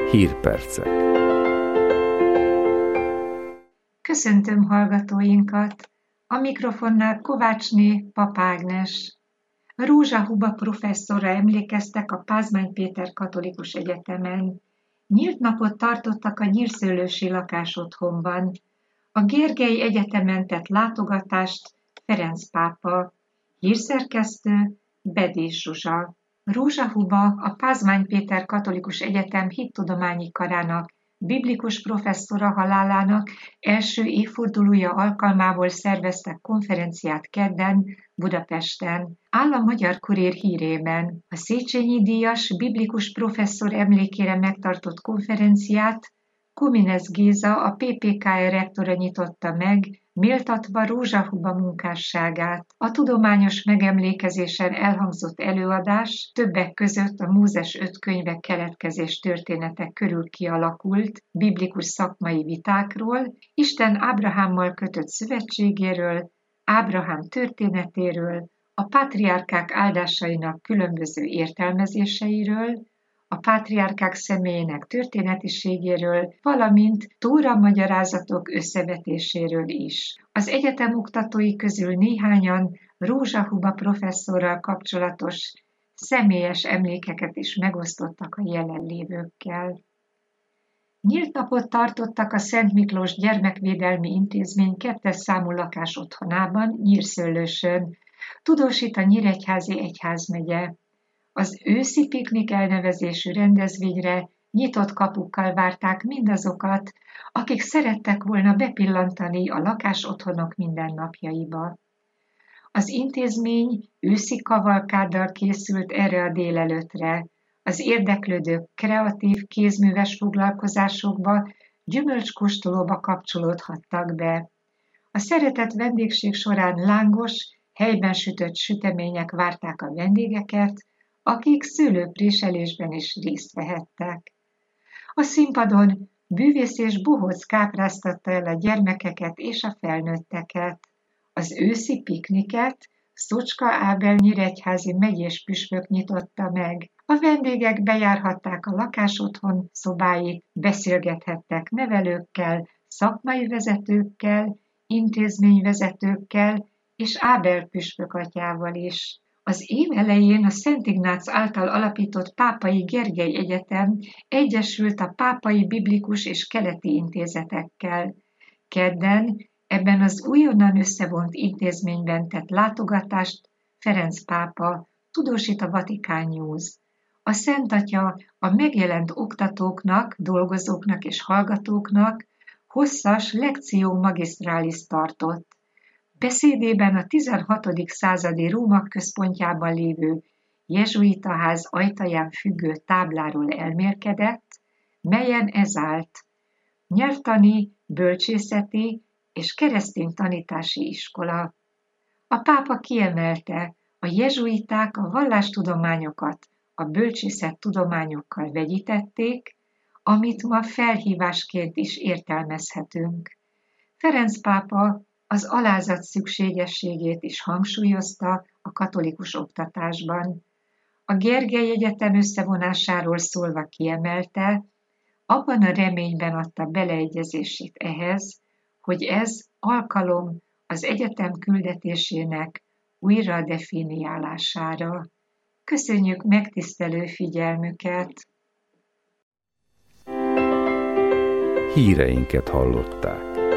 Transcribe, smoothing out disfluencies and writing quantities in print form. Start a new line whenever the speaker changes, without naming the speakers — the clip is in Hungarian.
Hírpercek.
Köszöntöm hallgatóinkat! A mikrofonnál Kovácsné Pap Ágnes. Rózsa Huba professzorra emlékeztek a Pázmány Péter Katolikus Egyetemen. Nyílt napot tartottak a nyírszőlősi lakásotthonban. A Gergely Egyetemen tett látogatást Ferenc pápa. Hírszerkesztő Bedés Zsuzsa. Rózsa Huba a Pázmány Péter Katolikus Egyetem hittudományi karának biblikus professzora halálának első évfordulója alkalmából szerveztek konferenciát kedden Budapesten. Áll a Magyar Kurér hírében. A Széchenyi díjas biblikus professzor emlékére megtartott konferenciát Kuminesz Géza, a PPKR rektora nyitotta meg, méltatva Rózsa Huba munkásságát. A tudományos megemlékezésen elhangzott előadás többek között a Mózes 5 könyve keletkezés történetek körül kialakult biblikus szakmai vitákról, Isten Ábrahámmal kötött szövetségéről, Ábrahám történetéről, a pátriárkák áldásainak különböző értelmezéseiről, a pátriárkák személyének történetiségéről, valamint Tóra magyarázatok összevetéséről is. Az egyetem oktatói közül néhányan Rózsa Huba professzorral kapcsolatos személyes emlékeket is megosztottak a jelenlévőkkel. Nyílt napot tartottak a Szent Miklós Gyermekvédelmi Intézmény 2. számú lakásotthonában, Nyírszőlősön, tudósít a Nyíregyházi Egyházmegye. Az őszi piknik elnevezésű rendezvényre nyitott kapukkal várták mindazokat, akik szerettek volna bepillantani a lakásotthonok mindennapjaiba. Az intézmény őszi kavalkáddal készült erre a délelőttre. Az érdeklődők kreatív, kézműves foglalkozásokba, gyümölcskóstolóba kapcsolódhattak be. A szeretett vendégség során lángos, helyben sütött sütemények várták a vendégeket, akik szőlőpréselésben is részt vehettek. A színpadon bűvész és bohóc kápráztatta el a gyermekeket és a felnőtteket. Az őszi pikniket Szocska Ábel nyíregyházi megyés püspök nyitotta meg. A vendégek bejárhatták a lakásotthon szobáit, beszélgethettek nevelőkkel, szakmai vezetőkkel, intézményvezetőkkel és Ábel püspök atyával is. Az év elején a Szent Ignác által alapított Pápai Gergely Egyetem egyesült a pápai biblikus és keleti intézetekkel. Kedden ebben az újonnan összevont intézményben tett látogatást Ferenc pápa, tudósít a Vatikán News. A Szent Atya a megjelent oktatóknak, dolgozóknak és hallgatóknak hosszas lectio magistralis tartott. Beszédében a 16. századi Róma központjában lévő jezsuitaház ajtaján függő tábláról elmélkedett, melyen ez állt: nyelvtani, bölcsészeti és keresztény tanítási iskola. A pápa kiemelte, a jezsuiták a vallástudományokat a bölcsészettudományokkal vegyítették, amit ma felhívásként is értelmezhetünk. Ferenc pápa az alázat szükségességét is hangsúlyozta a katolikus oktatásban. A Gergely Egyetem összevonásáról szólva kiemelte, abban a reményben adta beleegyezését ehhez, hogy ez alkalom az egyetem küldetésének újra definiálására. Köszönjük megtisztelő figyelmüket!
Híreinket hallották.